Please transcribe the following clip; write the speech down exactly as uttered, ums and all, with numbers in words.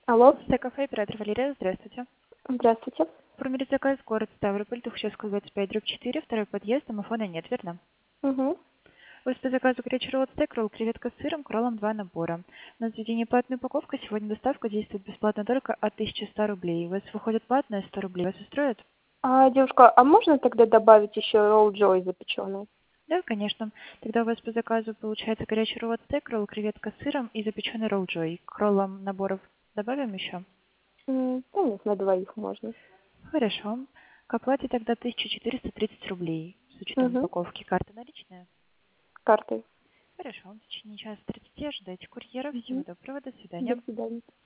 Алло, Кафе оператор Валерия, здравствуйте. здравствуйте. Формулировать заказ город Ставрополь, Тухачевская, двадцать пять, дробь четыре, второй подъезд, домофона нет, верно? Угу. У вас по заказу горячий ролл стейк, ролл креветка с сыром, кроллом два набора. На заведение платная упаковка, сегодня доставка действует бесплатно только от тысячи ста рублей. У вас выходит платная сто рублей, вас устроит? А, девушка, а можно тогда добавить еще ролл Джой запеченный? Да, конечно. Тогда у вас по заказу получается горячий ролл стейк, ролл креветка с сыром и запеченный ролл Джой. К роллам наборов добавим еще? М, да нет, на двоих можно. Хорошо. К оплате тогда тысяча четыреста тридцать рублей с учетом Угу. упаковки. Карта наличная? Картой. Хорошо, в течение часа тридцати ожидайте курьера. Всего Угу. доброго, до До свидания. свидания.